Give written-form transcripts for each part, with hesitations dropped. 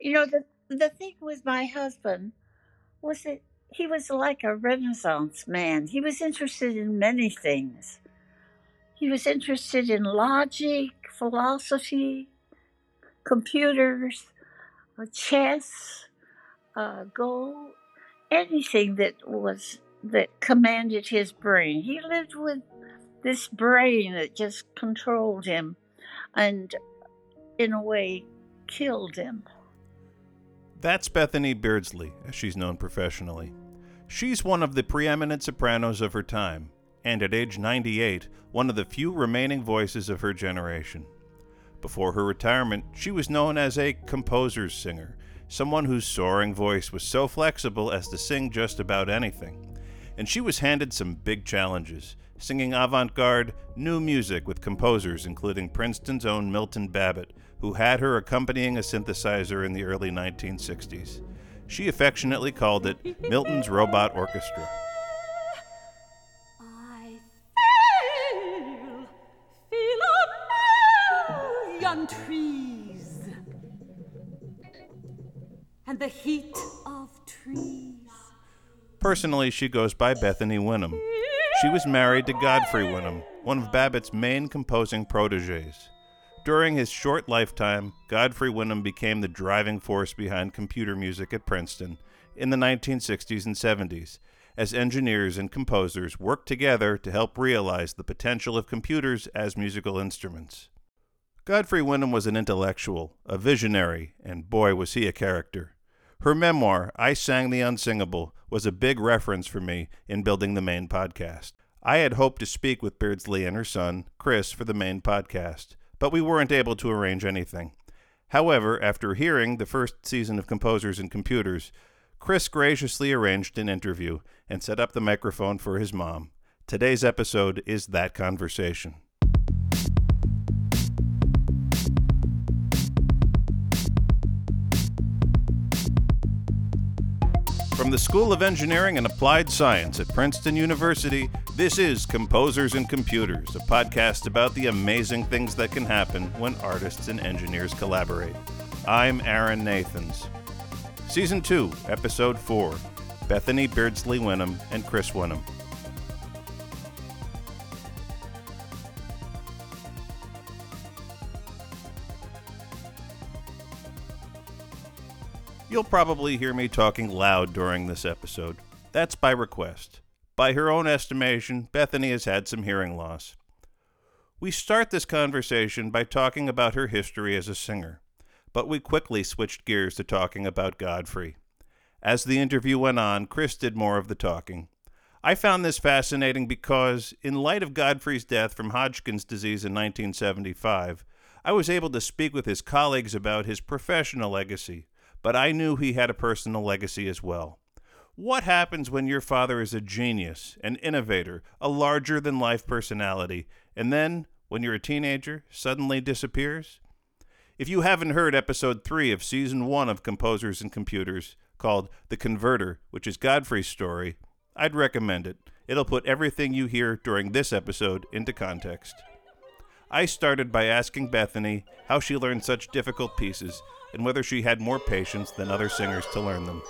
The thing with my husband was that he was like a Renaissance man. He was interested in many things. He was interested in logic, philosophy, computers, chess, go, anything that commanded his brain. He lived with this brain that just controlled him and, in a way, killed him. That's Bethany Beardsley, as she's known professionally. She's one of the preeminent sopranos of her time, and at age 98, one of the few remaining voices of her generation. Before her retirement, she was known as a composer's singer, someone whose soaring voice was so flexible as to sing just about anything. And she was handed some big challenges, singing avant-garde, new music with composers including Princeton's own Milton Babbitt, who had her accompanying a synthesizer in the early 1960s. She affectionately called it Milton's Robot Orchestra. I feel a million trees, and the heat of trees. Personally, she goes by Bethany Winham. She was married to Godfrey Winham, one of Babbitt's main composing protégés. During his short lifetime, Godfrey Winham became the driving force behind computer music at Princeton in the 1960s and 70s, as engineers and composers worked together to help realize the potential of computers as musical instruments. Godfrey Winham was an intellectual, a visionary, and boy was he a character. Her memoir, I Sang the Unsingable, was a big reference for me in building the main podcast. I had hoped to speak with Beardsley and her son, Chris, for the main podcast, but we weren't able to arrange anything. However, after hearing the first season of Composers and Computers, Chris graciously arranged an interview and set up the microphone for his mom. Today's episode is that conversation. From the School of Engineering and Applied Science at Princeton University, this is Composers and Computers, a podcast about the amazing things that can happen when artists and engineers collaborate. I'm Aaron Nathans. Season 2, Episode 4, Bethany Beardsley Winham and Chris Winham. You'll probably hear me talking loud during this episode. That's by request. By her own estimation, Bethany has had some hearing loss. We start this conversation by talking about her history as a singer, but we quickly switched gears to talking about Godfrey. As the interview went on, Chris did more of the talking. I found this fascinating because, in light of Godfrey's death from Hodgkin's disease in 1975, I was able to speak with his colleagues about his professional legacy, but I knew he had a personal legacy as well. What happens when your father is a genius, an innovator, a larger-than-life personality, and then, when you're a teenager, suddenly disappears? If you haven't heard Episode 3 of Season 1 of Composers and Computers, called The Converter, which is Godfrey's story, I'd recommend it. It'll put everything you hear during this episode into context. I started by asking Bethany how she learned such difficult pieces and whether she had more patience than other singers to learn them.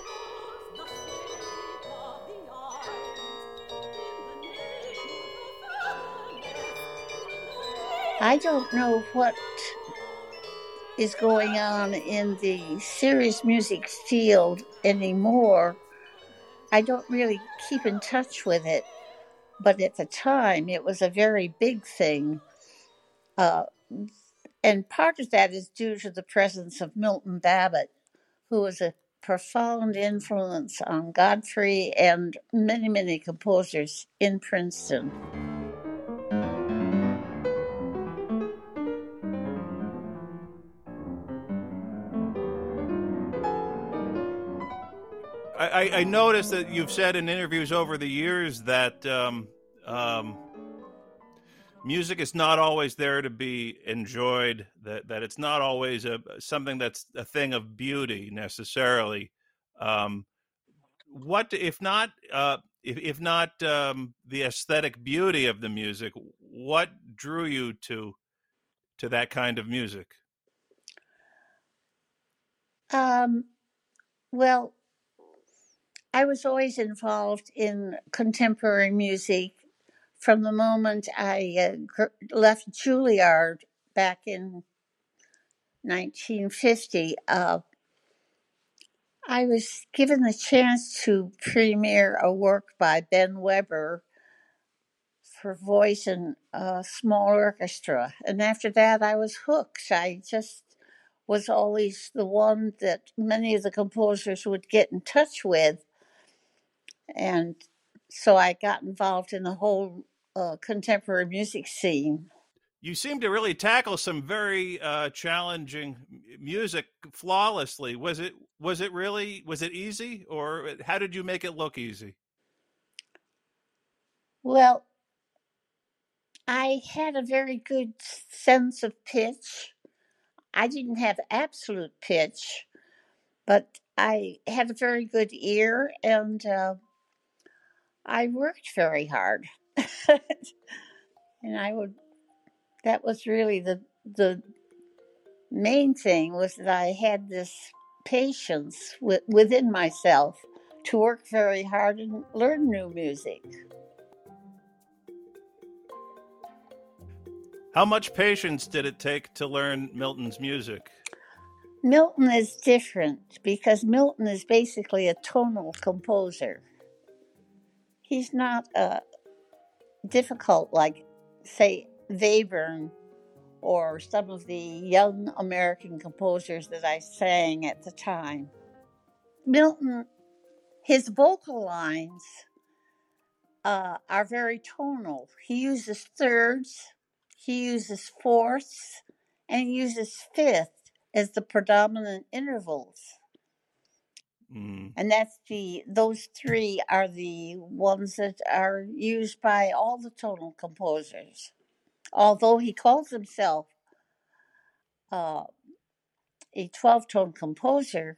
I don't know what is going on in the serious music field anymore. I don't really keep in touch with it, but at the time it was a very big thing. And part of that is due to the presence of Milton Babbitt, who was a profound influence on Godfrey and many, many composers in Princeton. I noticed that you've said in interviews over the years that music is not always there to be enjoyed, that it's not always something that's a thing of beauty necessarily. What if not the aesthetic beauty of the music? What drew you to that kind of music? Um, well, I was always involved in contemporary music from the moment I left Juilliard back in 1950. I was given the chance to premiere a work by Ben Weber for voice and a small orchestra. And after that, I was hooked. I just was always the one that many of the composers would get in touch with. And so I got involved in the whole contemporary music scene. You seem to really tackle some very challenging music flawlessly. Was it easy, or how did you make it look easy? Well, I had a very good sense of pitch. I didn't have absolute pitch, but I had a very good ear, and I worked very hard. And I would, that was really the main thing, was that I had this patience within myself to work very hard and learn new music. How much patience did it take to learn Milton's music? Milton is different because Milton is basically a tonal composer. He's not difficult like, say, Webern or some of the young American composers that I sang at the time. Milton, his vocal lines are very tonal. He uses thirds, he uses fourths, and he uses fifth as the predominant intervals. And those three are the ones that are used by all the tonal composers. Although he calls himself a 12-tone composer,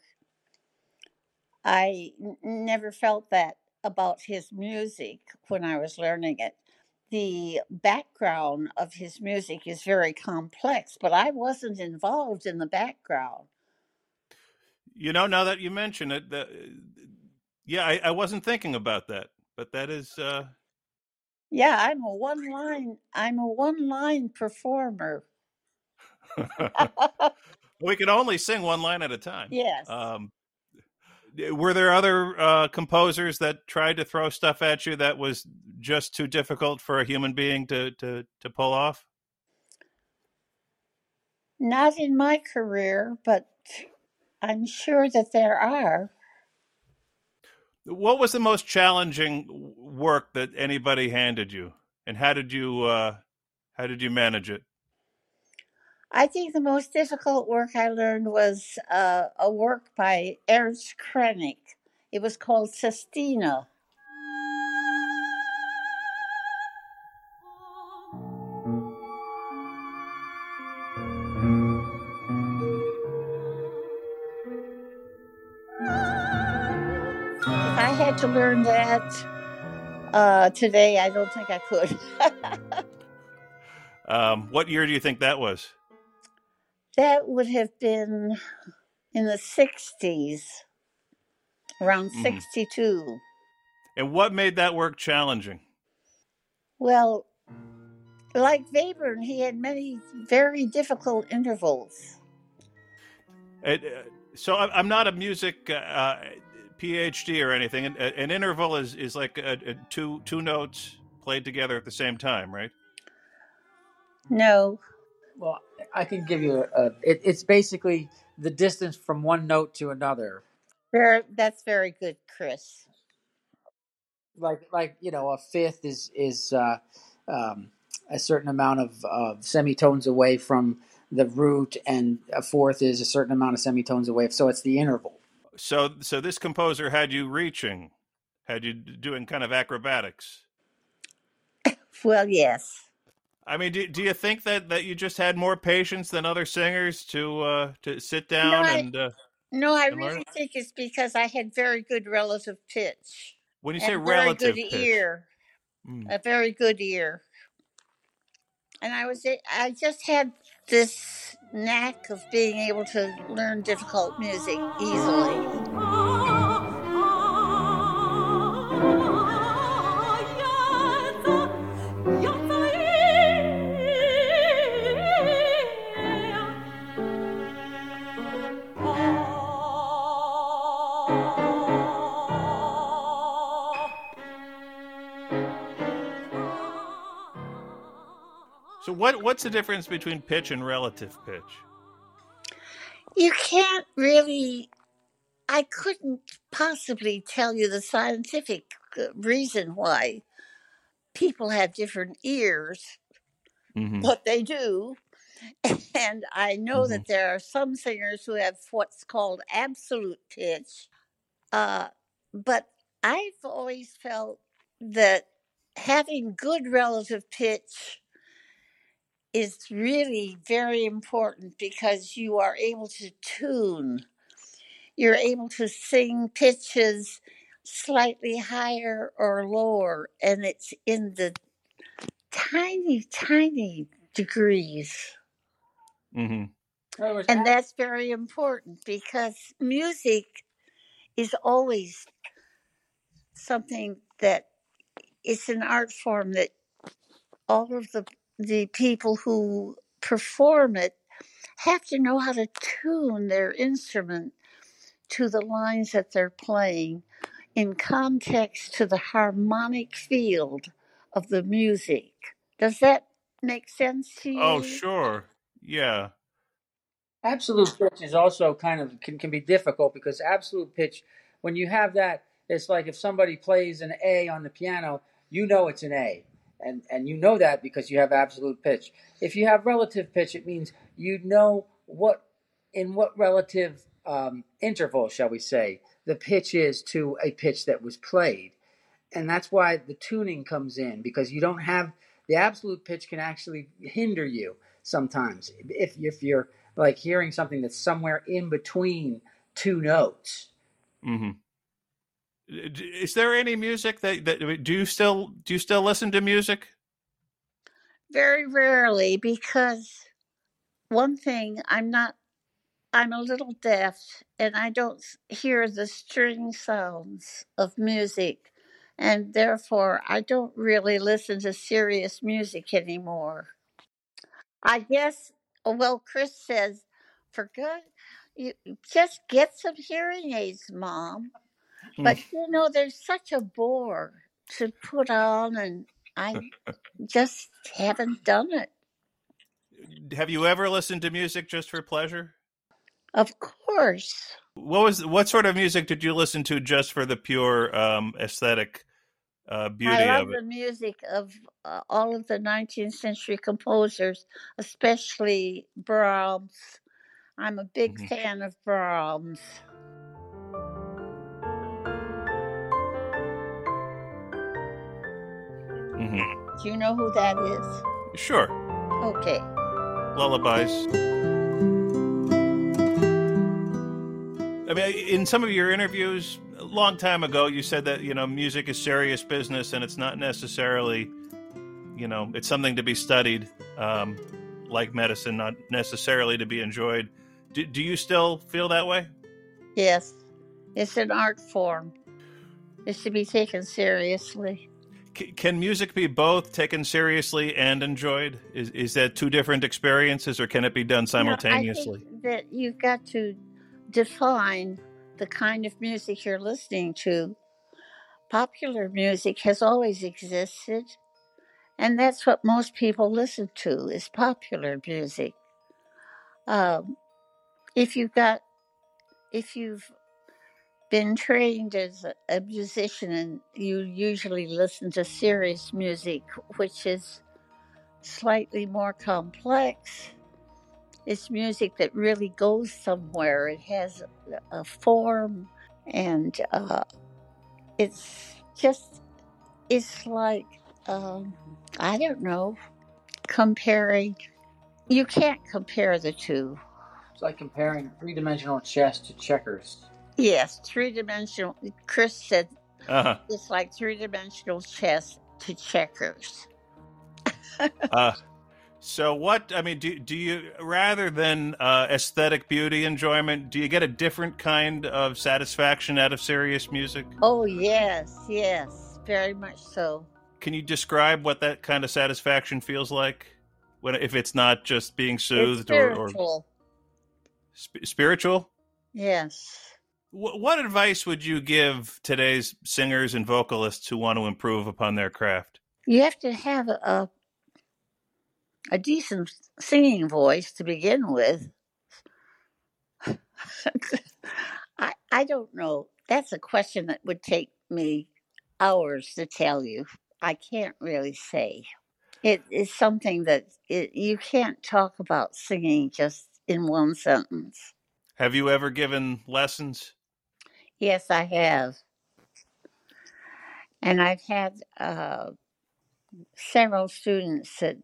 I never felt that about his music when I was learning it. The background of his music is very complex, but I wasn't involved in the background. Now that you mention it, yeah, I wasn't thinking about that, but that is. Yeah, I'm a one line performer. We can only sing one line at a time. Yes. Were there other composers that tried to throw stuff at you that was just too difficult for a human being to pull off? Not in my career, but I'm sure that there are. What was the most challenging work that anybody handed you, and how did you manage it? I think the most difficult work I learned was a work by Ernst Krenek. It was called Sestina. If I had to learn that today, I don't think I could. What year do you think that was? That would have been in the 60s, around 62. And what made that work challenging? Well, like Webern, he had many very difficult intervals. So I'm not a music PhD or anything. An interval is like two notes played together at the same time, right? No. Well, I can give you it's basically the distance from one note to another. That's very good, Chris. Like a fifth is a certain amount of semitones away from the root, and a fourth is a certain amount of semitones away. So it's the interval. So this composer had you reaching, had you doing kind of acrobatics. Well, yes. I mean, do you think that you just had more patience than other singers to sit down No, I really think it's because I had very good relative pitch. When you say relative pitch, ear, a very good ear, and I just had this knack of being able to learn difficult music easily. So what's the difference between pitch and relative pitch? You can't really, I couldn't possibly tell you the scientific reason why people have different ears, but they do. And I know that there are some singers who have what's called absolute pitch. But I've always felt that having good relative pitch is really very important because you are able to tune. You're able to sing pitches slightly higher or lower, and it's in the tiny, tiny degrees. And that's very important because music is always something that it's an art form that all of the people who perform it have to know how to tune their instrument to the lines that they're playing in context to the harmonic field of the music. Does that make sense to you? Oh, sure. Yeah. Absolute pitch is also kind of can be difficult because absolute pitch, when you have that, it's like if somebody plays an A on the piano, you know it's an A. And you know that because you have absolute pitch. If you have relative pitch, it means you know what relative interval, shall we say, the pitch is to a pitch that was played. And that's why the tuning comes in, because you don't have the absolute pitch can actually hinder you sometimes if you're like hearing something that's somewhere in between two notes. Is there any music that do you still listen to music? Very rarely, because one thing, I'm a little deaf and I don't hear the string sounds of music, and therefore I don't really listen to serious music anymore. I guess, well, Chris says, for good, you just get some hearing aids, Mom. But, there's such a bore to put on, and I just haven't done it. Have you ever listened to music just for pleasure? Of course. What sort of music did you listen to just for the pure aesthetic beauty I of love it? the music of all of the 19th century composers, especially Brahms. I'm a big fan of Brahms. Do you know who that is? Sure. Okay. Lullabies. I mean, in some of your interviews a long time ago, you said that, music is serious business and it's not necessarily, it's something to be studied, like medicine, not necessarily to be enjoyed. Do you still feel that way? Yes. It's an art form. It's to be taken seriously. Can music be both taken seriously and enjoyed? Is that two different experiences, or can it be done simultaneously? I think that you've got to define the kind of music you're listening to. Popular music has always existed, and that's what most people listen to is popular music. If you've been trained as a musician, and you usually listen to serious music, which is slightly more complex. It's music that really goes somewhere. It has a form, and it's like, I don't know, comparing. You can't compare the two. It's like comparing three-dimensional chess to checkers. Yes, three-dimensional. Chris said it's like three-dimensional chess to checkers. So what, I mean, do you, rather than aesthetic beauty enjoyment, do you get a different kind of satisfaction out of serious music? Oh, yes, yes, very much so. Can you describe what that kind of satisfaction feels like? When, if it's not just being It's soothed or spiritual. spiritual? Yes. What advice would you give today's singers and vocalists who want to improve upon their craft? You have to have a decent singing voice to begin with. I don't know. That's a question that would take me hours to tell you. I can't really say. It is something that you can't talk about singing just in one sentence. Have you ever given lessons? Yes, I have. And I've had several students that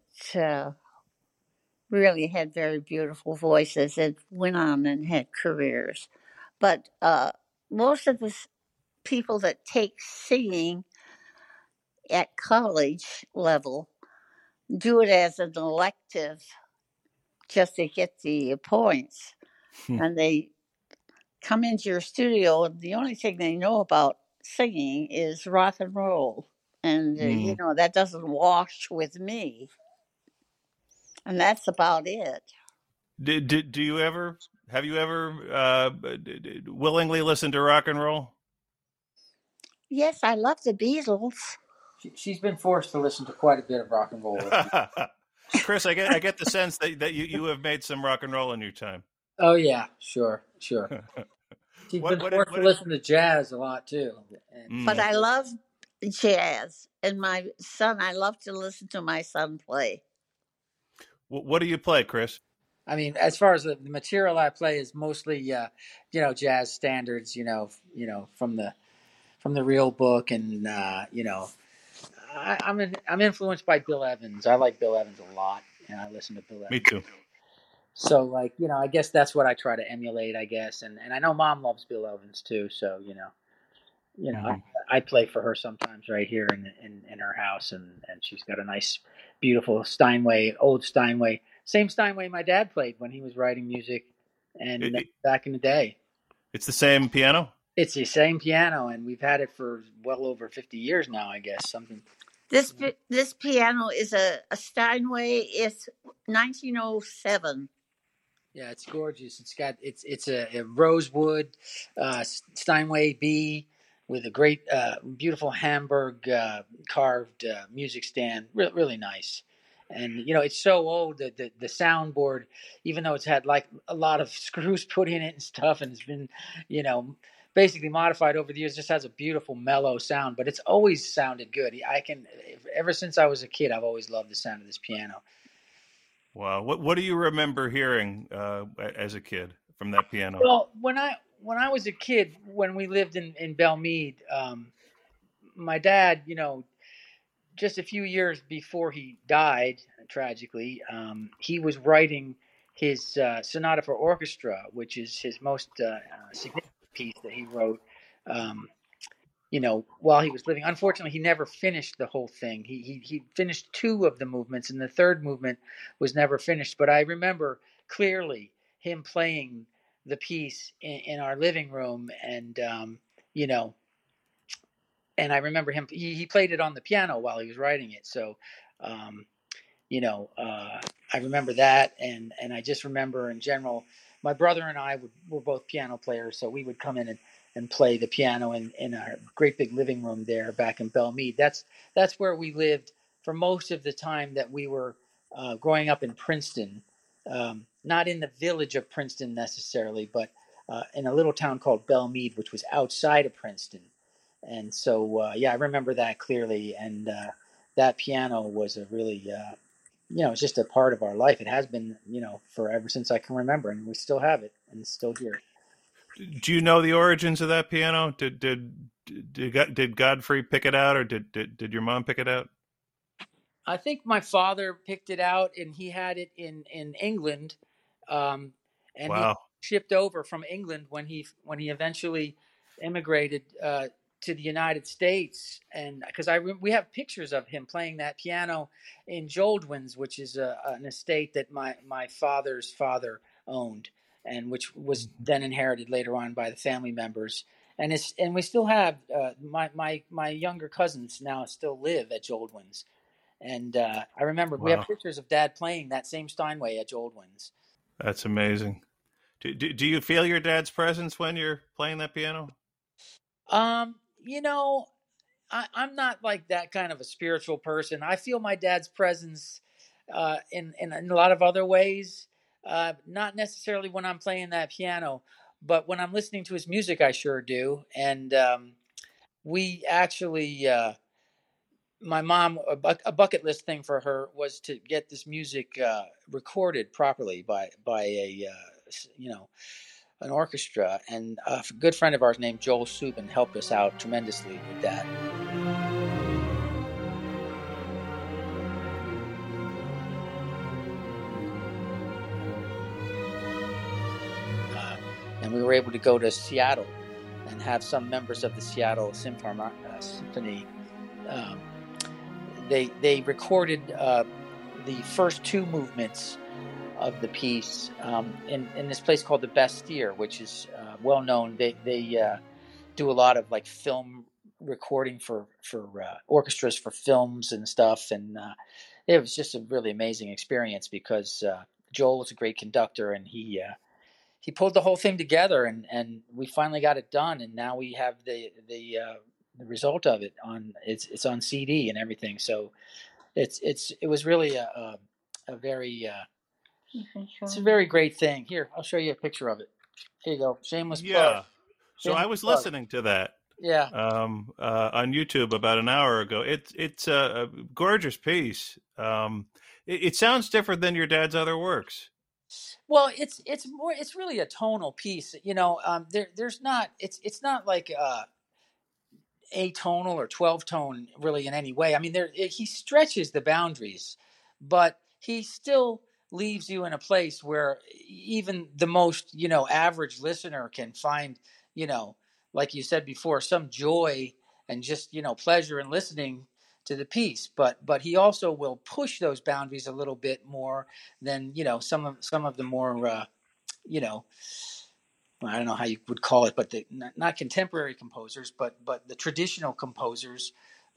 really had very beautiful voices and went on and had careers. But most of the people that take singing at college level do it as an elective just to get the points. And they come into your studio, and the only thing they know about singing is rock and roll. And, that doesn't wash with me. And that's about it. Do you ever, have you ever willingly listened to rock and roll? Yes, I love the Beatles. She's been forced to listen to quite a bit of rock and roll. Chris, I get the sense that you have made some rock and roll in your time. Oh yeah, sure. She's been forced to listen to jazz a lot too. But I love jazz, and my son, I love to listen to my son play. What do you play, Chris? I mean, as far as the material I play is mostly, jazz standards, from the real book, and I'm influenced by Bill Evans. I like Bill Evans a lot, and I listen to Bill Evans. Me too. So, I guess that's what I try to emulate, I guess, and I know Mom loves Bill Evans too. So, I play for her sometimes right here in her house, and she's got a nice, beautiful old Steinway, same Steinway my dad played when he was writing music, and back in the day. It's the same piano? It's the same piano, and we've had it for well over 50 years now, I guess. Something. This piano is a Steinway. It's 1907. Yeah, it's gorgeous. It's a rosewood Steinway B with a great, beautiful Hamburg carved music stand. Really nice. And it's so old that the soundboard, even though it's had like a lot of screws put in it and stuff, and it's been, basically modified over the years, just has a beautiful mellow sound. But it's always sounded good. Ever since I was a kid, I've always loved the sound of this piano. Wow. What do you remember hearing as a kid from that piano? Well, when I was a kid, when we lived in Belmead, my dad, just a few years before he died, tragically, he was writing his Sonata for Orchestra, which is his most significant piece that he wrote, while he was living. Unfortunately, he never finished the whole thing. He finished two of the movements, and the third movement was never finished. But I remember clearly him playing the piece in our living room, and and I remember him. He played it on the piano while he was writing it. So, I remember that, and I just remember in general, my brother and I were both piano players, so we would come in and play the piano in our great big living room there back in Belmead. That's where we lived for most of the time that we were growing up in Princeton, not in the village of Princeton necessarily, but in a little town called Belmead, which was outside of Princeton. And so, I remember that clearly. And that piano was a really, it's just a part of our life. It has been, forever since I can remember, and we still have it, and it's still here. Do you know the origins of that piano? Did Godfrey pick it out, or did your mom pick it out? I think my father picked it out, and he had it in England, and wow. He shipped over from England when he eventually immigrated to the United States, and because we have pictures of him playing that piano in Joldwins, which is an estate that my father's father owned, and which was then inherited later on by the family members. And we still have my younger cousins now still live at Joldwins, and I remember we have Wow, pictures of Dad playing that same Steinway at Joldwins. that's amazing. Do you feel your dad's presence when you're playing that piano? You know, I'm not like that kind of a spiritual person. I feel my dad's presence in a lot of other ways. Not necessarily when I'm playing that piano, but when I'm listening to his music, I sure do. And we actually, my mom, a bucket list thing for her was to get this music recorded properly by a you know an orchestra, and a good friend of ours named Joel Subin helped us out tremendously with that. And we were able to go to Seattle and have some members of the Seattle Symphony. They recorded the first two movements of the piece in this place called the Bastille, which is well known. They do a lot of like film recording for orchestras for films and stuff, and it was just a really amazing experience because Joel was a great conductor, and he pulled the whole thing together, and we finally got it done, and now we have the result of it on it's on CD and everything. So it was really a very it's a very great thing. Here, I'll show you a picture of it. Here you go. Shameless plug. Yeah. So I Shameless was plug. listening to that Yeah. on YouTube about an hour ago. It's a gorgeous piece. It sounds different than your dad's other works. Well, it's really a tonal piece. There's not it's not like atonal or 12 tone really in any way. I mean, he stretches the boundaries, but he still leaves you in a place where even the most average listener can find, you know like you said before, some joy and just pleasure in listening to the piece. But he also will push those boundaries a little bit more than some of the more you know I don't know how you would call it, but not contemporary composers, but the traditional composers,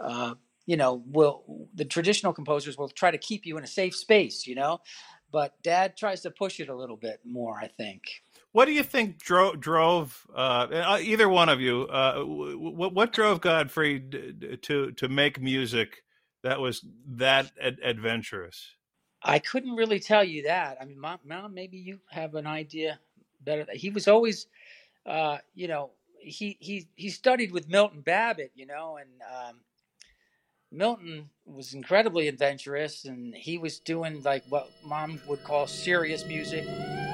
the traditional composers will try to keep you in a safe space, but Dad tries to push it a little bit more, I think. What do you think drove either one of you? What drove Godfrey to make music that was that adventurous? I couldn't really tell you that. I mean, Mom, maybe you have an idea better. He was always, he studied with Milton Babbitt, and Milton was incredibly adventurous, and he was doing like what Mom would call serious music.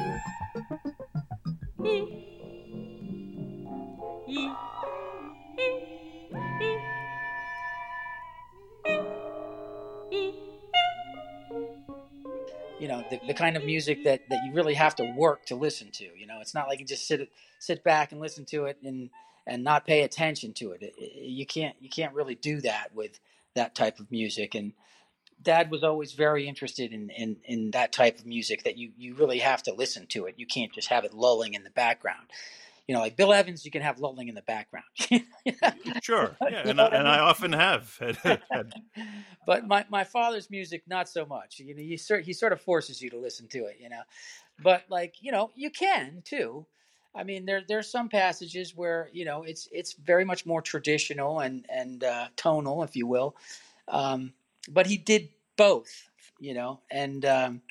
The kind of music that you really have to work to listen to. It's not like you just sit back and listen to it and not pay attention to it. You can't really do that with that type of music. And Dad was always very interested in that type of music that you really have to listen to it. You can't just have it lulling in the background. Like Bill Evans, you can have lulling in the background. Sure, yeah, and I often have. But my father's music, not so much. He sort of forces you to listen to it. But you can too. I mean, there's some passages where it's very much more traditional and tonal, if you will. But he did both. And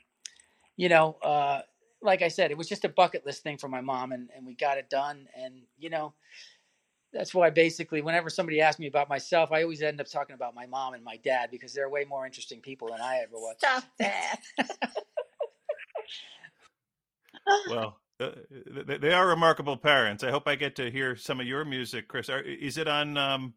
like I said, it was just a bucket list thing for my mom, and we got it done. And, that's why basically whenever somebody asks me about myself, I always end up talking about my mom and my dad because they're way more interesting people than I ever was. Stop that. Well, they are remarkable parents. I hope I get to hear some of your music, Chris. Is it on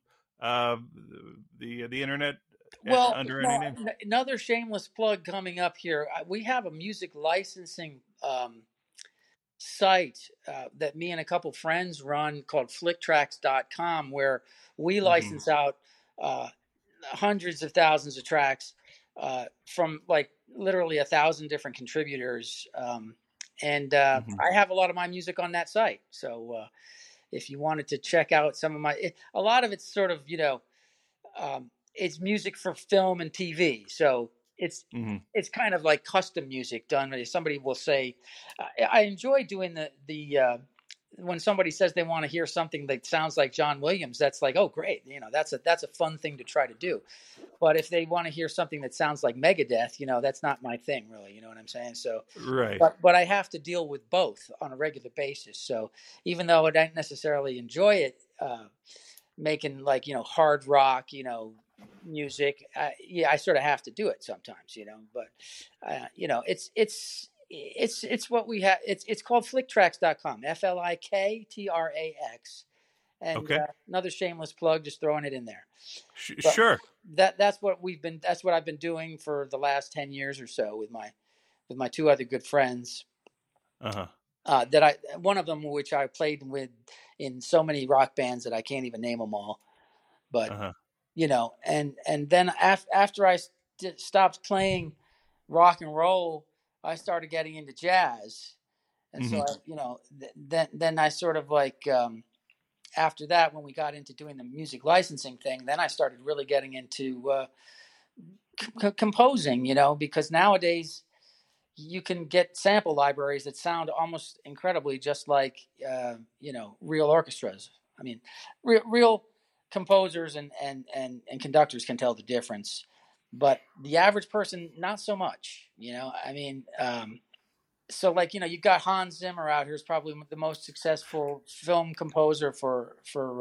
the internet? Well, Under any name? Another shameless plug coming up here. We have a music licensing site that me and a couple friends run called flicktracks.com, where we Mm-hmm. license out hundreds of thousands of tracks from like literally 1,000 different contributors. And Mm-hmm. I have a lot of my music on that site. So if you wanted to check out some of a lot of it's sort of, it's music for film and TV. So it's Mm-hmm. it's kind of like custom music done. Somebody will say, I enjoy doing the when somebody says they want to hear something that sounds like John Williams. That's like, oh, great, that's a fun thing to try to do. But if they want to hear something that sounds like Megadeth, that's not my thing, really. You know what I'm saying? So, Right. But I have to deal with both on a regular basis. So even though I don't necessarily enjoy it, making like hard rock, music, I sort of have to do it sometimes, But it's what we have. It's called flicktracks.com, FLIKTRAX. And Okay. Another shameless plug, just throwing it in there. Sure. That's what I've been doing for the last 10 years or so with my two other good friends. Uh-huh. One of them, which I played with in so many rock bands that I can't even name them all. But, Uh-huh. and then after I stopped playing rock and roll, I started getting into jazz. And Mm-hmm. so, then I sort of like, after that, when we got into doing the music licensing thing, then I started really getting into composing, because nowadays you can get sample libraries that sound almost incredibly just like, real orchestras. I mean, real composers and conductors can tell the difference, but the average person, not so much, I mean, so like, you've got Hans Zimmer out here, is probably the most successful film composer for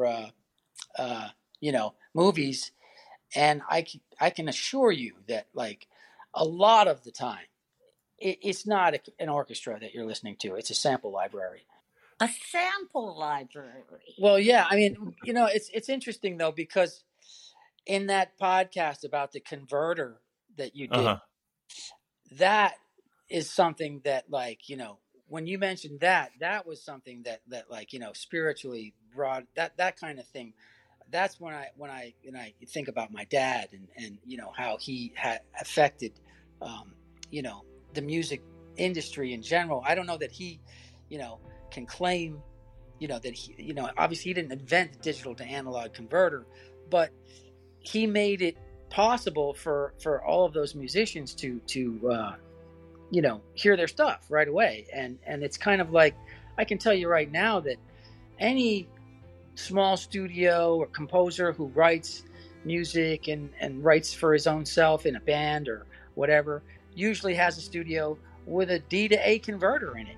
movies. And I can assure you that like a lot of the time, it's not an orchestra that you're listening to. It's a sample library. A sample library. Well, yeah. I mean, it's interesting though, because in that podcast about the converter that you did, Uh-huh. that is something that like, when you mentioned that was something that like, spiritually brought that kind of thing. That's when I think about my dad and how he had affected, the music industry in general. I don't know that he, can claim, that he, obviously he didn't invent the digital to analog converter, but he made it possible for all of those musicians to hear their stuff right away. And it's kind of like, I can tell you right now that any small studio or composer who writes music and writes for his own self in a band or whatever usually has a studio with a D to A converter in it,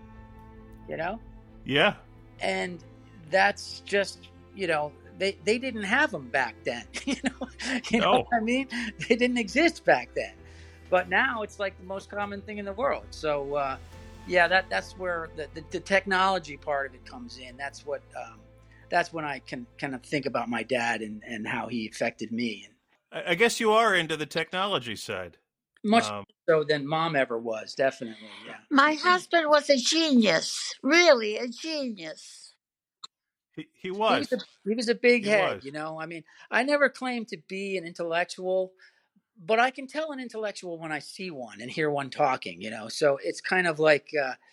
Yeah. and that's just, they didn't have them back then. You know what I mean? They didn't exist back then, but now it's like the most common thing in the world. So that's where the technology part of it comes in. That's what that's when I can kind of think about my dad and how he affected me. I guess you are into the technology side. Much so than Mom ever was, definitely, yeah. My husband was a genius, really a genius. He was. He was a big head, I mean, I never claimed to be an intellectual, but I can tell an intellectual when I see one and hear one talking, So it's kind of like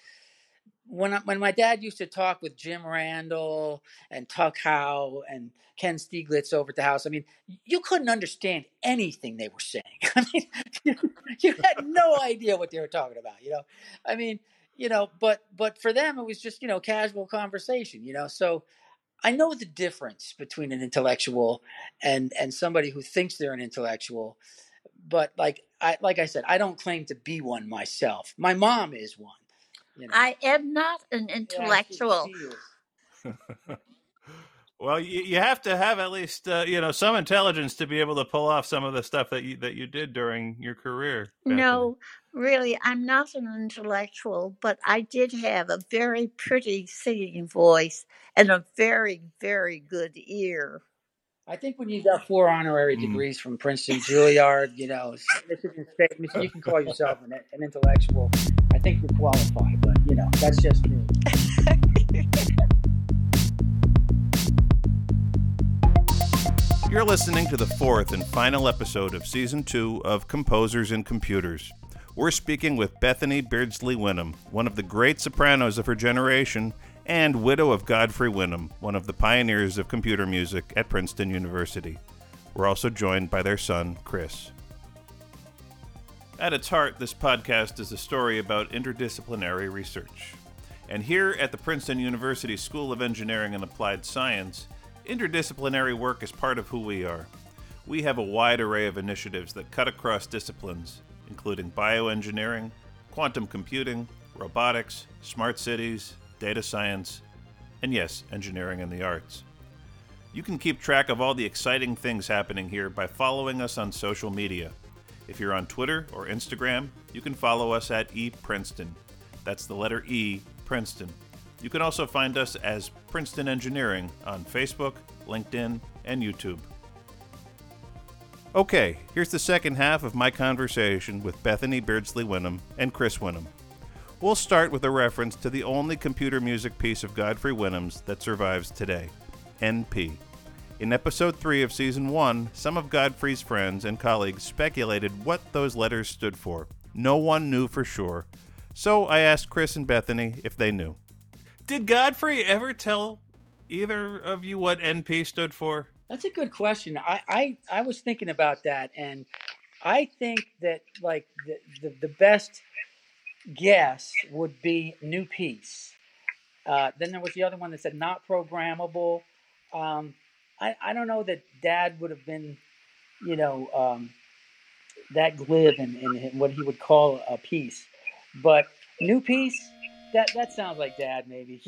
when my dad used to talk with Jim Randall and Tuck Howe and Ken Stieglitz over at the house, I mean, you couldn't understand anything they were saying. I mean, you had no idea what they were talking about, I mean, but for them, it was just, casual conversation, So I know the difference between an intellectual and somebody who thinks they're an intellectual. But like I said, I don't claim to be one myself. My mom is one. I am not an intellectual. Yeah, she is. Well, you have to have at least some intelligence to be able to pull off some of the stuff that you did during your career, Bethany. No, really, I'm not an intellectual, but I did have a very pretty singing voice and a very, very good ear. I think when you got 4 honorary degrees from Princeton, Juilliard, Michigan State, you can call yourself an intellectual. I I think you qualify, but that's just me. You're listening to the fourth and final episode of Season 2 of Composers and Computers. We're speaking with Bethany Beardsley Winham, one of the great sopranos of her generation, and widow of Godfrey Winham, one of the pioneers of computer music at Princeton University. We're also joined by their son, Chris. At its heart, this podcast is a story about interdisciplinary research. And here at the Princeton University School of Engineering and Applied Science, interdisciplinary work is part of who we are. We have a wide array of initiatives that cut across disciplines, including bioengineering, quantum computing, robotics, smart cities, data science, and yes, engineering and the arts. You can keep track of all the exciting things happening here by following us on social media. If you're on Twitter or Instagram, you can follow us at ePrinceton. That's the letter E, Princeton. You can also find us as Princeton Engineering on Facebook, LinkedIn, and YouTube. Okay, here's the second half of my conversation with Bethany Beardsley Winham and Chris Winham. We'll start with a reference to the only computer music piece of Godfrey Winham's that survives today, NP. In episode 3 of season 1, some of Godfrey's friends and colleagues speculated what those letters stood for. No one knew for sure, so I asked Chris and Bethany if they knew. Did Godfrey ever tell either of you what NP stood for? That's a good question. I was thinking about that, and I think that like the best guess would be new piece. Then there was the other one that said not programmable. I don't know that Dad would have been, that glib in what he would call a piece, but new piece. That sounds like Dad, maybe.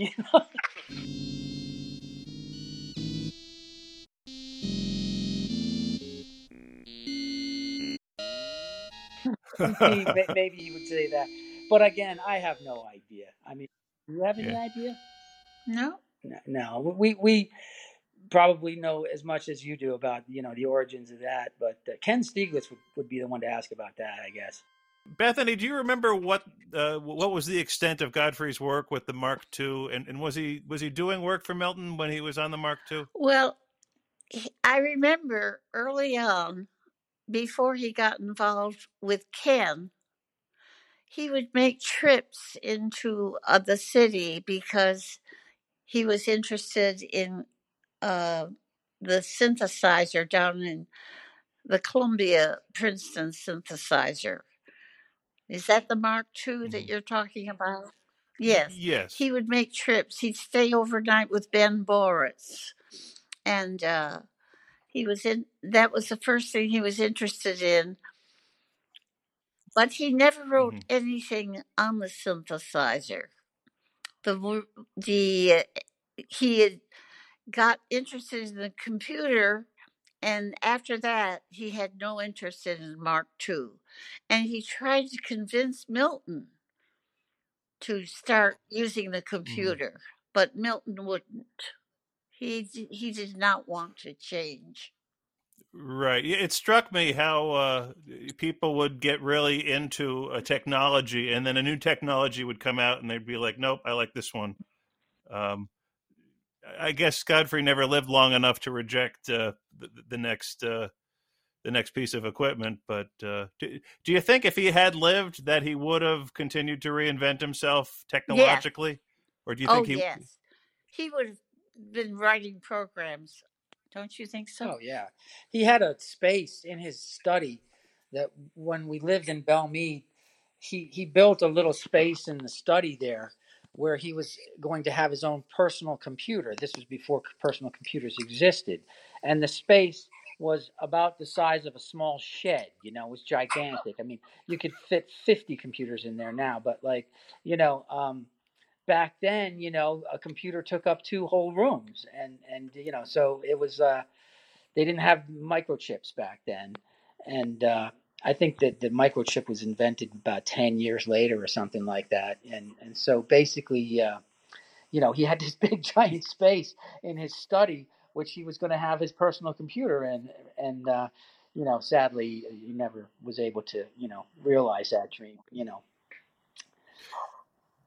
Maybe he would say that, but again, I have no idea. I mean, do you have any idea? No. No. We probably know as much as you do about the origins of that, but Ken Stieglitz would be the one to ask about that, I guess. Bethany, do you remember what was the extent of Godfrey's work with the Mark II, and was he doing work for Milton when he was on the Mark II? Well, I remember early on, before he got involved with Ken, he would make trips into the city because he was interested in the synthesizer down in the Columbia Princeton synthesizer. Is that the Mark II that you're talking about? Yes. Yes. He would make trips. He'd stay overnight with Ben Boritz. And that was the first thing he was interested in. But he never wrote anything on the synthesizer. He had got interested in the computer, and after that, he had no interest in Mark II. And he tried to convince Milton to start using the computer, but Milton wouldn't. He did not want to change. Right. It struck me how people would get really into a technology, and then a new technology would come out, and they'd be like, "Nope, I like this one." I guess Godfrey never lived long enough to reject the next piece of equipment. But do you think if he had lived that he would have continued to reinvent himself technologically? Yeah. Or do you think yes. He would have been writing programs. Don't you think so? Oh, yeah. He had a space in his study that when we lived in Belmead, he built a little space in the study there where he was going to have his own personal computer. This was before personal computers existed. And the space was about the size of a small shed, it was gigantic. I mean, you could fit 50 computers in there now, but back then, a computer took up 2 whole rooms, and so it was. They didn't have microchips back then, and I think that the microchip was invented about 10 years later or something like that. And so basically, he had this big giant space in his study, which he was going to have his personal computer in, and sadly, he never was able to realize that dream.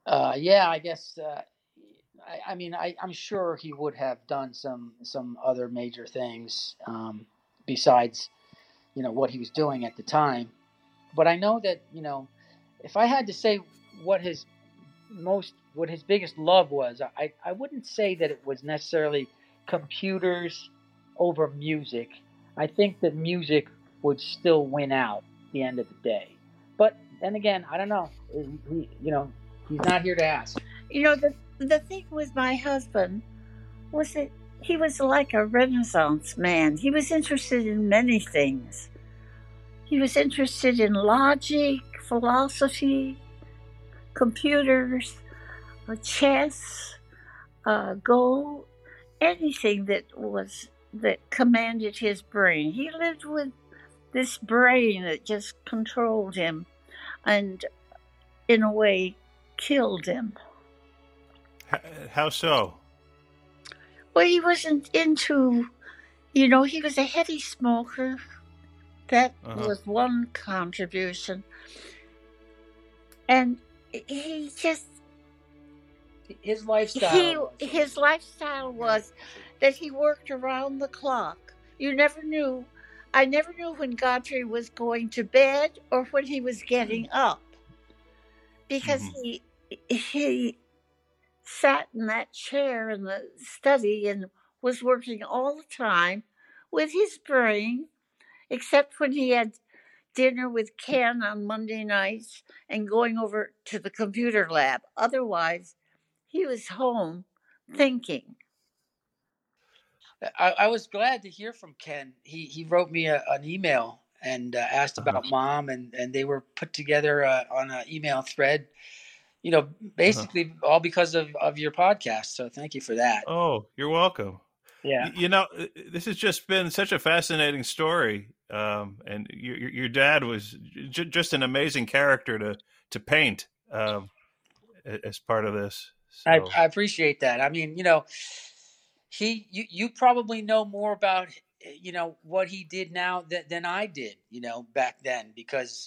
Yeah, I guess. I'm sure he would have done some other major things besides what he was doing at the time. But I know that if I had to say what his what his biggest love was, I wouldn't say that it was necessarily computers over music. I think that music would still win out at the end of the day. But then again, I don't know. He's not here to ask. The thing with my husband was that he was like a Renaissance man. He was interested in many things. He was interested in logic, philosophy, computers, chess, Go, anything that commanded his brain. He lived with this brain that just controlled him and, in a way, killed him. How so? Well, he wasn't into, he was a heavy smoker. That was one contribution. And he just, his lifestyle was that he worked around the clock. I never knew when Godfrey was going to bed or when he was getting up, because he sat in that chair in the study and was working all the time with his brain, except when he had dinner with Ken on Monday nights and going over to the computer lab. Otherwise, he was home thinking. I was glad to hear from Ken. He wrote me an email and asked about Mom, and they were put together on an email thread, basically all because of your podcast. So thank you for that. Oh, you're welcome. Yeah. This has just been such a fascinating story. And your dad was just an amazing character to paint as part of this. So. I appreciate that. I mean, you probably know more about what he did now than I did back then, because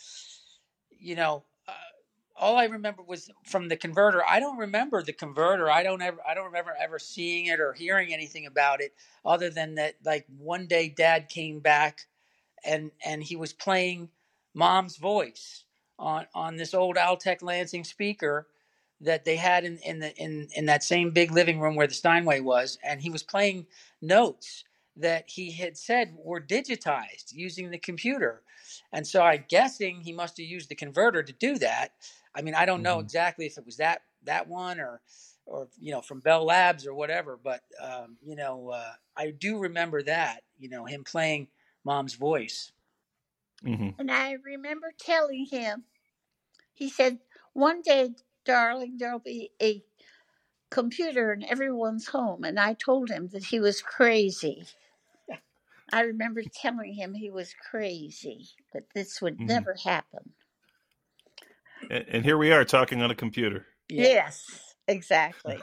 all I remember was from the converter. I don't remember the converter. I don't remember ever seeing it or hearing anything about it, other than that, like, one day Dad came back and he was playing Mom's voice on this old Altec Lansing speaker that they had in that same big living room where the Steinway was, and he was playing notes that he had said were digitized using the computer. And so I'm guessing he must have used the converter to do that. I mean, I don't know exactly if it was that one or from Bell Labs or whatever, but I do remember that, him playing Mom's voice. And I remember telling him, he said, "One day, darling, there'll be a computer in everyone's home." And I told him that he was crazy. I remember telling him he was crazy, that this would never happen. And here we are talking on a computer. Yeah. Yes, exactly.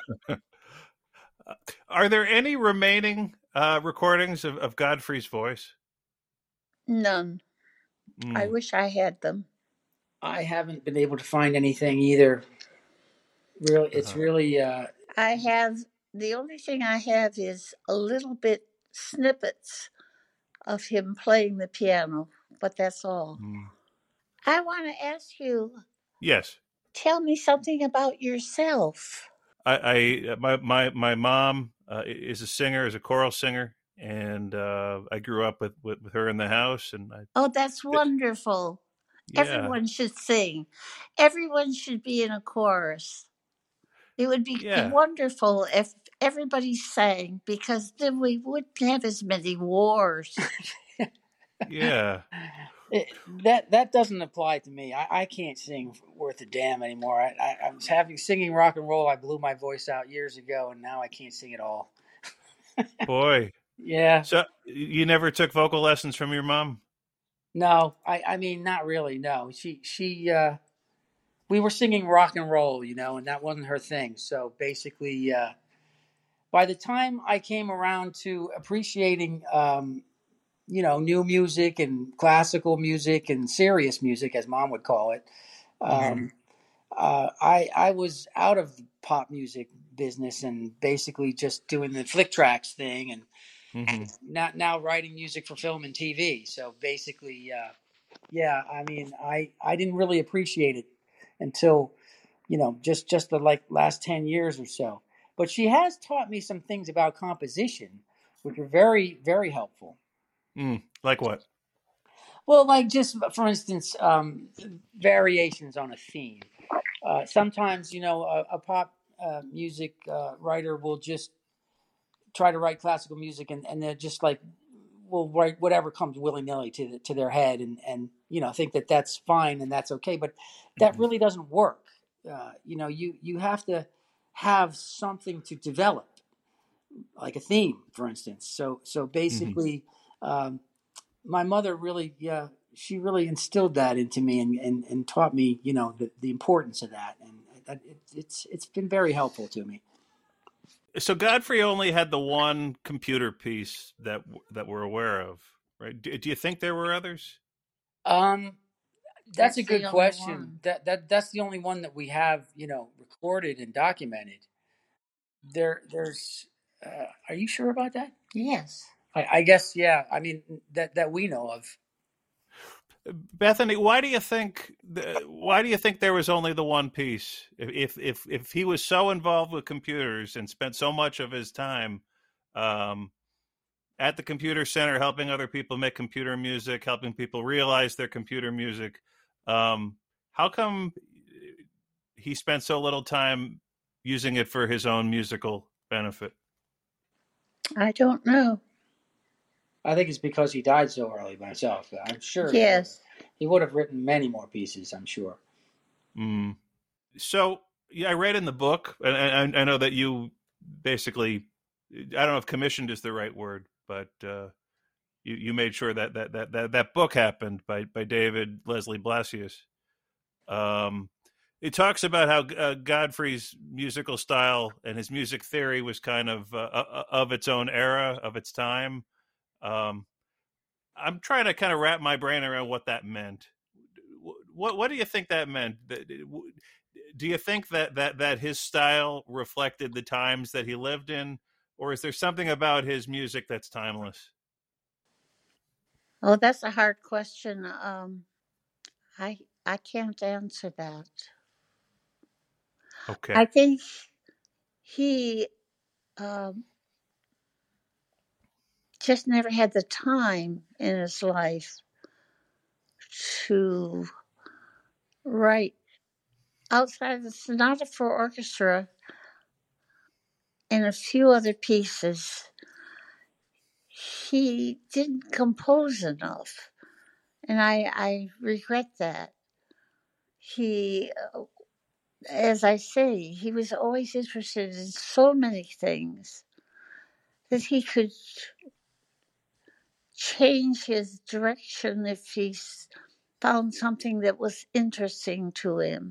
Are there any remaining recordings of Godfrey's voice? None. I wish I had them. I haven't been able to find anything either. Really, it's really. I have, the only thing I have is a little bit snippets of him playing the piano, but that's all. I want to ask you. Yes. Tell me something about yourself. My mom is a singer, is a choral singer, and I grew up with her in the house. And that's wonderful. Yeah. Everyone should sing. Everyone should be in a chorus. It would be wonderful if everybody sang, because then we wouldn't have as many wars. Yeah. That doesn't apply to me. I can't sing worth a damn anymore. I was singing rock and roll. I blew my voice out years ago, and now I can't sing at all. Boy. Yeah. So you never took vocal lessons from your mom? No, I mean, not really. No, she we were singing rock and roll, and that wasn't her thing. So basically, by the time I came around to appreciating, new music and classical music and serious music, as Mom would call it, I was out of the pop music business and basically just doing the flick tracks thing, and Mm-hmm. now writing music for film and TV. So basically, yeah, I mean, I didn't really appreciate it until just the like last 10 years or so. But she has taught me some things about composition, which are very very helpful. Like what? Well, like just for instance, variations on a theme. Sometimes a pop music writer will just try to write classical music, and they're just like will write whatever comes willy nilly to their head, and think that that's fine and that's okay, but that really doesn't work. You have to have something to develop, like a theme, for instance. So Mm-hmm. basically, um, my mother really, yeah, she really instilled that into me, and taught me, the importance of that, and it's been very helpful to me. So Godfrey only had the one computer piece that we're aware of, right? Do you think there were others? Um, that's a That's the good only question. one. That's the only one that we have, recorded and documented. There's. Are you sure about that? Yes. I guess, yeah. I mean, that we know of. Bethany, why do you think there was only the one piece? If he was so involved with computers and spent so much of his time um, at the computer center helping other people make computer music, helping people realize their computer music, how come he spent so little time using it for his own musical benefit? I don't know. I think it's because he died so early myself. I'm sure Yes. he would have written many more pieces, I'm sure. Mm. So, yeah, I read in the book, and I know that you basically, I don't know if commissioned is the right word, but you made sure that book happened by David Leslie Blasius. It talks about how Godfrey's musical style and his music theory was kind of its own era, of its time. I'm trying to kind of wrap my brain around what that meant. What do you think that meant? Do you think that his style reflected the times that he lived in, or is there something about his music that's timeless? Oh, that's a hard question. I I can't answer that. Okay. I think he um, just never had the time in his life to write outside of the sonata for orchestra and a few other pieces. He didn't compose enough, and I regret that. He, as I say, he was always interested in so many things that he could change his direction if he found something that was interesting to him.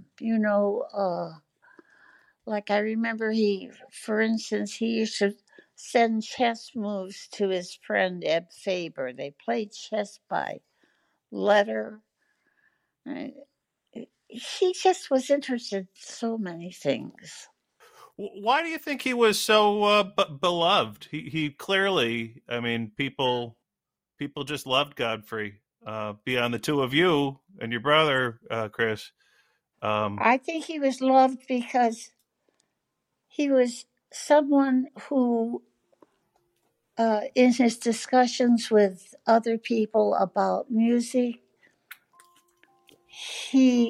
Like I remember for instance, he used to send chess moves to his friend Eb Faber. They played chess by letter. Uh, He just was interested in so many things. Why do you think he was so beloved? He clearly, I mean, people just loved Godfrey. Beyond the two of you and your brother, Chris. I think he was loved because he was someone who, in his discussions with other people about music, he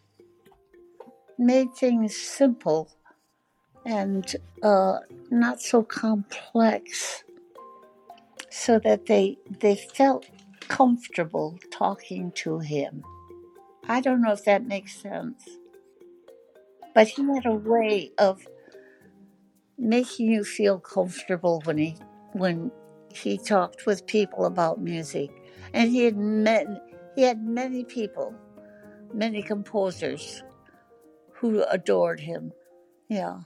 made things simple and not so complex, so that they felt comfortable talking to him. I don't know if that makes sense, but he had a way of making you feel comfortable when he talked with people about music, and he had many people, many composers who adored him. Yeah.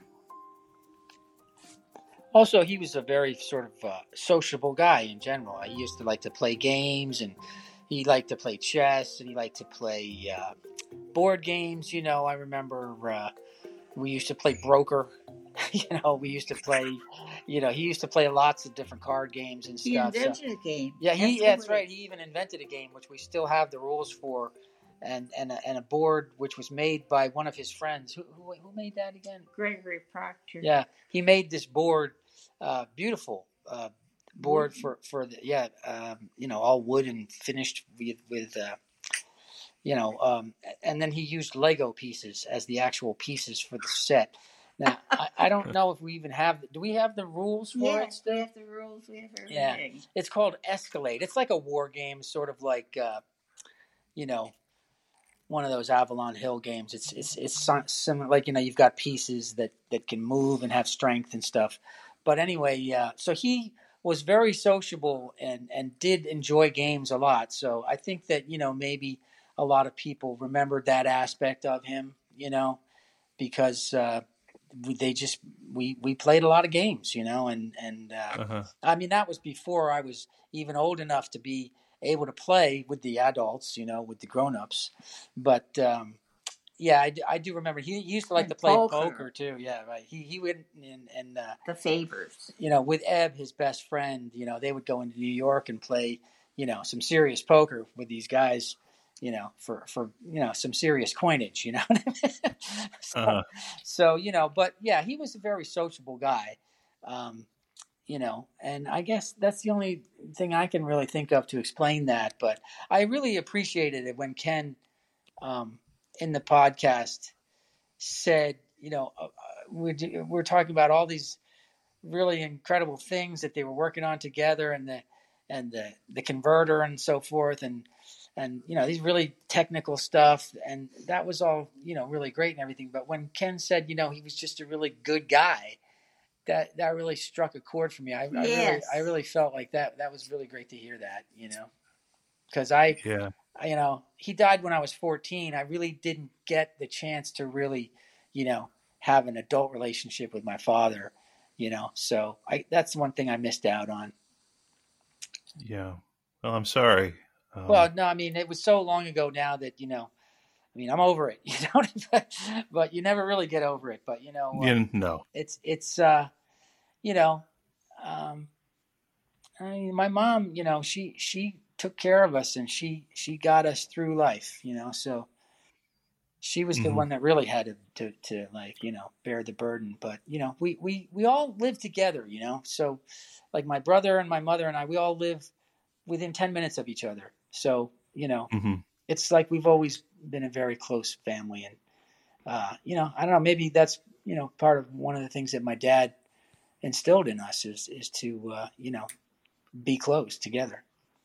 Also, he was a very sort of sociable guy in general. He used to like to play games, and he liked to play chess, and he liked to play board games, I remember we used to play Broker. We used to play. He used to play lots of different card games and He stuff. So invented a game. yeah, That's that's correct. right. He even invented a game which we still have the rules for, and a board which was made by one of his friends. Who made that again? Gregory Proctor. Yeah, he made this board, beautiful board Wooden. for the all wood and finished with and then he used Lego pieces as the actual pieces for the set. Now, I don't know if we even have. Do we have the rules for it Yes, still? we have the rules. We have everything. Yeah, it's called Escalade. It's like a war game, sort of like one of those Avalon Hill games. It's similar, like you've got pieces that can move and have strength and stuff. But anyway, so he was very sociable and did enjoy games a lot. So I think that maybe a lot of people remembered that aspect of him, because we played a lot of games, and I mean, that was before I was even old enough to be able to play with the adults, with the grown-ups. But yeah, I do remember he used to like to play poker too. Yeah, right. He went and the favors. With Ebb, his best friend, they would go into New York and play, some serious poker with these guys, for some serious coinage, so, but yeah, he was a very sociable guy, and I guess that's the only thing I can really think of to explain that. But I really appreciated it when Ken, in the podcast, said, we're talking about all these really incredible things that they were working on together, and the converter and so forth, and these really technical stuff, and that was all really great and everything. But when Ken said he was just a really good guy, that really struck a chord for me. I really felt like that was really great to hear that, because he died when I was 14. I really didn't get the chance to really have an adult relationship with my father, so that's one thing I missed out on. Yeah. Well, I'm sorry. Well, no, I mean, it was so long ago now that, I mean, I'm over it, but you never really get over it. But, no, it's I mean, my mom, she took care of us, and she got us through life, so she was the one that really had to like, bear the burden. But, we all live together, so like my brother and my mother and I, we all live within 10 minutes of each other. So, it's like we've always been a very close family. And, I don't know, maybe that's, part of one of the things that my dad instilled in us is to, be close together.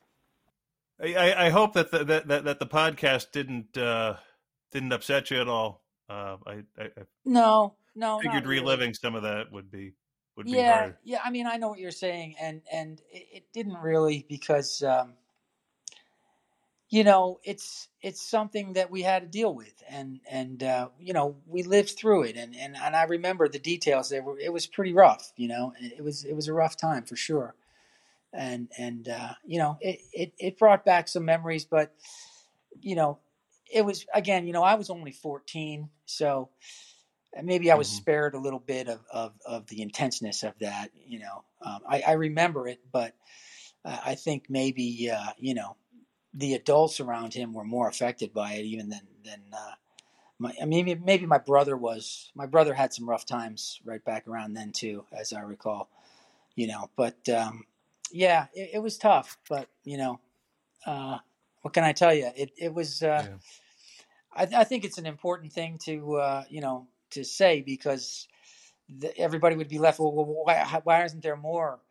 I hope that the podcast didn't upset you at all. I No, figured reliving some of that would be yeah, hard. Yeah. I mean, I know what you're saying, and it didn't really, because, it's something that we had to deal with, and we lived through it, and I remember the details. It was pretty rough, it was a rough time for sure. And it brought back some memories, but, it was, again, I was only 14, so maybe I was spared a little bit of the intenseness of that, I remember it, but I think maybe, the adults around him were more affected by it even than maybe my brother was. My brother had some rough times right back around then too, as I recall, but, yeah, it was tough, but, what can I tell you? It was, I think it's an important thing to, to say, because everybody would be left, well, why isn't there more,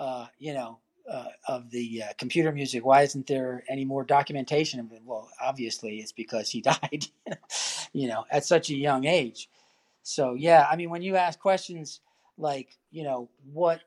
of the computer music? Why isn't there any more documentation of it? Well, obviously it's because he died, at such a young age. So, yeah, I mean, when you ask questions like, what,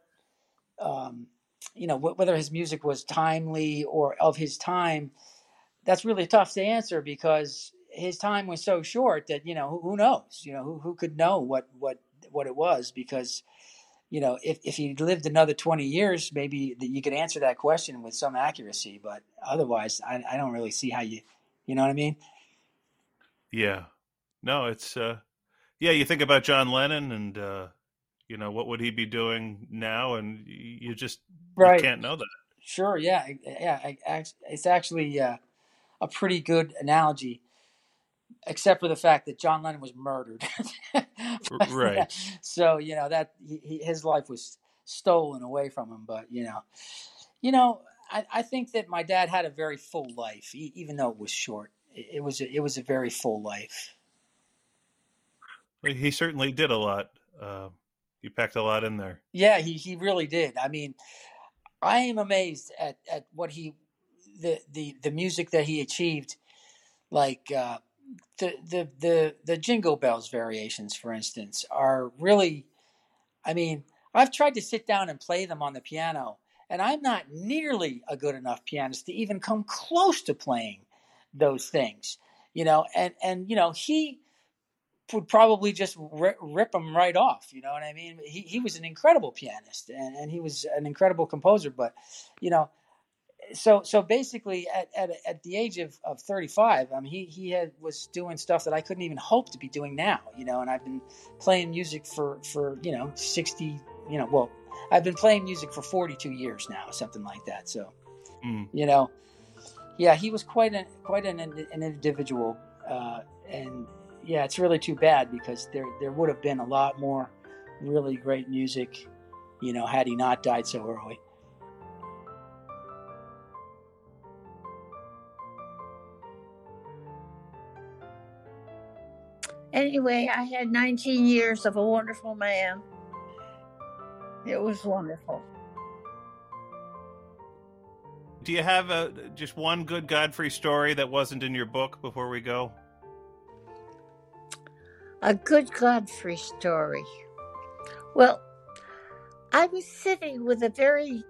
whether his music was timely or of his time, that's really tough to answer, because his time was so short that, who knows, who could know what it was, because, if he lived another 20 years, maybe you could answer that question with some accuracy, but otherwise I don't really see how you know what I mean? Yeah. No, it's yeah, you think about John Lennon and what would he be doing now, and you Right. can't know that. Sure. Yeah. Yeah. It's actually a pretty good analogy, except for the fact that John Lennon was murdered. Right. So that his life was stolen away from him. But you know, I think that my dad had a very full life, even though it was short. It was a very full life. He certainly did a lot. He packed a lot in there. Yeah, he really did. I mean, I am amazed at what the music that he achieved, like the Jingle Bells variations, for instance, are really. I mean, I've tried to sit down and play them on the piano, and I'm not nearly a good enough pianist to even come close to playing those things. And he would probably just rip them right off. You know what I mean? He was an incredible pianist, and he was an incredible composer. But you know, so basically, at the age of 35, I mean, he was doing stuff that I couldn't even hope to be doing now. And I've been playing music for 60. Well, I've been playing music for 42 years now, something like that. So, yeah, he was quite an individual, and yeah, it's really too bad because there would have been a lot more really great music, had he not died so early. Anyway, I had 19 years of a wonderful man. It was wonderful. Do you have just one good Godfrey story that wasn't in your book before we go? A good Godfrey story. Well, I was sitting with a very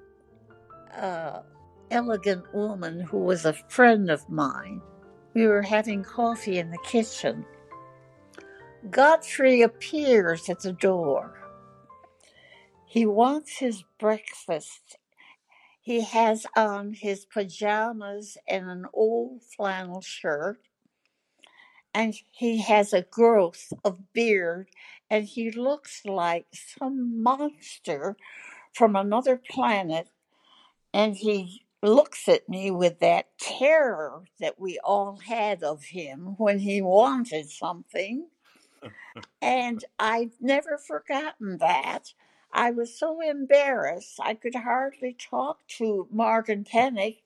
elegant woman who was a friend of mine. We were having coffee in the kitchen. Godfrey appears at the door. He wants his breakfast. He has on his pajamas and an old flannel shirt. And he has a growth of beard. And he looks like some monster from another planet. And he looks at me with that terror that we all had of him when he wanted something. And I've never forgotten that. I was so embarrassed. I could hardly talk to Margaret Pennick,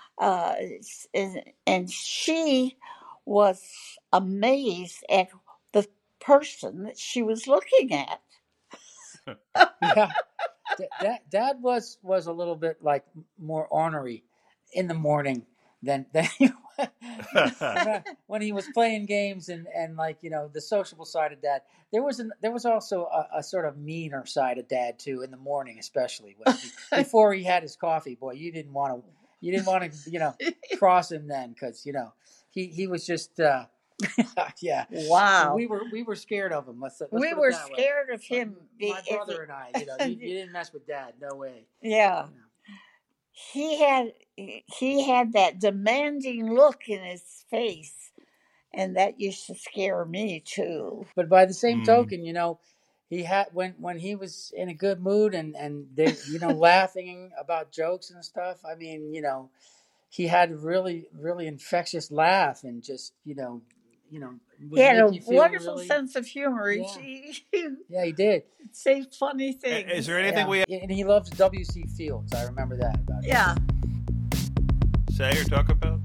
and she was amazed at the person that she was looking at. Yeah. Dad was a little bit like more ornery in the morning than he was when he was playing games and like the sociable side of Dad. There was also a sort of meaner side of Dad too in the morning, especially before he had his coffee. Boy, you didn't want to cross him then because he was just. Yeah. Wow. We were scared of him. Let's we were scared of him. My brother and I, you didn't mess with Dad. No way. Yeah. He had that demanding look in his face, and that used to scare me too. But by the same token, he had when he was in a good mood and they laughing about jokes and stuff. I mean, he had a really really infectious laugh and just he had a wonderful sense of humor. Yeah. Yeah, he did. Say funny things. Is there anything we have? And he loves W.C. Fields. I remember that about him. Say or talk about?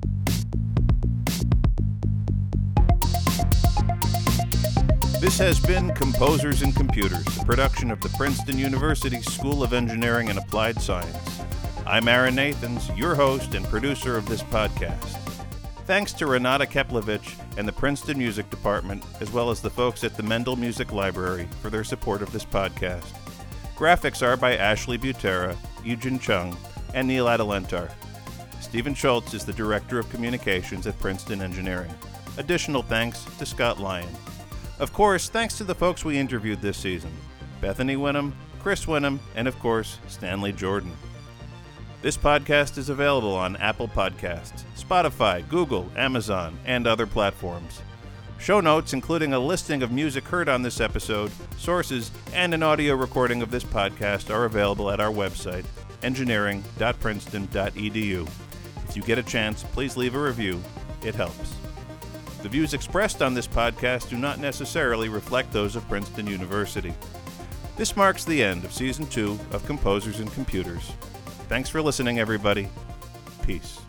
This has been Composers and Computers, a production of the Princeton University School of Engineering and Applied Science. I'm Aaron Nathans, your host and producer of this podcast. Thanks to Renata Keplovich and the Princeton Music Department, as well as the folks at the Mendel Music Library for their support of this podcast. Graphics are by Ashley Butera, Yujin Chung, and Neil Adelentar. Stephen Schultz is the Director of Communications at Princeton Engineering. Additional thanks to Scott Lyon. Of course, thanks to the folks we interviewed this season: Bethany Winham, Chris Winham, and of course, Stanley Jordan. This podcast is available on Apple Podcasts, Spotify, Google, Amazon, and other platforms. Show notes, including a listing of music heard on this episode, sources, and an audio recording of this podcast, are available at our website, engineering.princeton.edu. If you get a chance, please leave a review. It helps. The views expressed on this podcast do not necessarily reflect those of Princeton University. This marks the end of Season 2 of Composers and Computers. Thanks for listening, everybody. Peace.